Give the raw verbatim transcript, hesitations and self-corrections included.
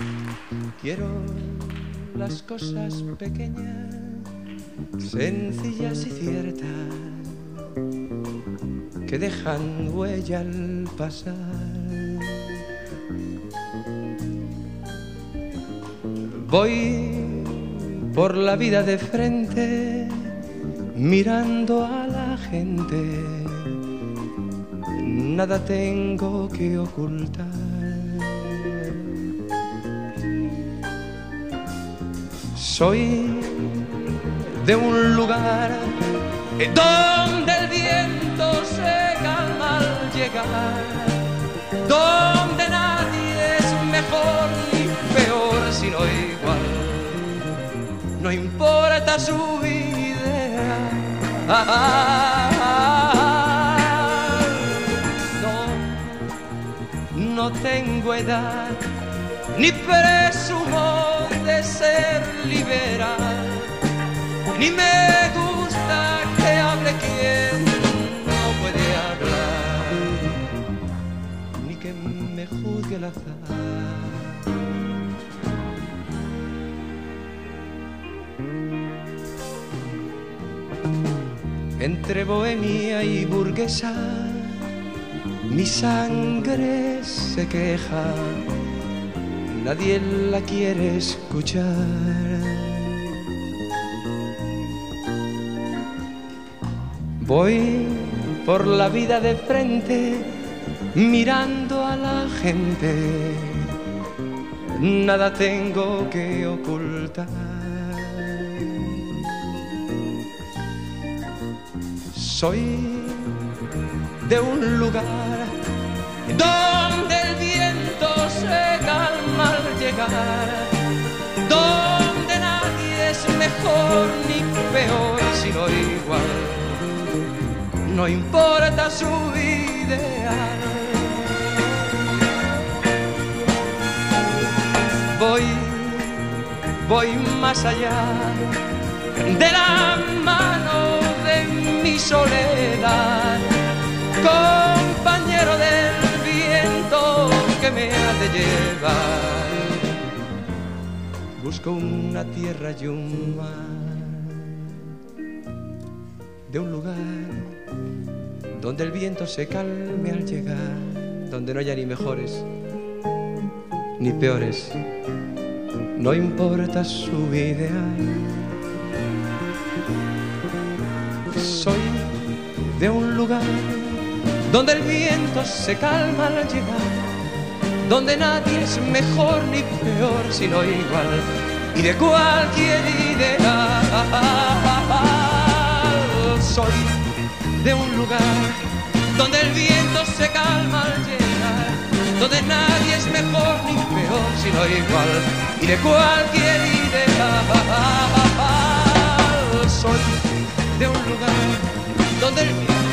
Quiero las cosas pequeñas, sencillas y ciertas, que dejan huella al pasar. Voy por la vida de frente, mirando a la gente, nada tengo que ocultar. Soy de un lugar donde el viento se calma al llegar, donde nadie es mejor ni peor sino igual. No importa su idea, no, no tengo edad ni presumo de ser liberal, ni me gusta que hable quien no puede hablar, ni que me juzgue el azar. Entre bohemia y burguesa, mi sangre se queja, nadie la quiere escuchar. Voy por la vida de frente, mirando a la gente, nada tengo que ocultar. Soy de un lugar donde el viento se calma al llegar, donde nadie es mejor ni peor sino igual. No importa su ideal. Voy, voy más allá de la mano de mi soledad, compañero del viento que me ha de llevar. Busco una tierra y un mar, de un lugar donde el viento se calme al llegar, donde no haya ni mejores ni peores, no importa su ideal. Soy de un lugar donde el viento se calma al llegar, donde nadie es mejor ni peor sino igual, y de cualquier ideal. Soy de un lugar donde el viento se calma al llegar, donde nadie es mejor ni peor sino igual, y de cualquier ideal. Soy de un lugar donde el viento